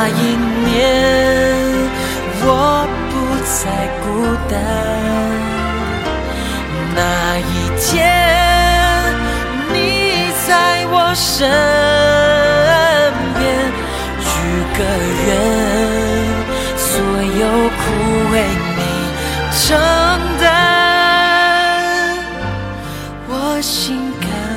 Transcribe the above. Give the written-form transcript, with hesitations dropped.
一年，我不再孤单。那一天，你在我身边，许个愿，所有苦为你承担，我心甘。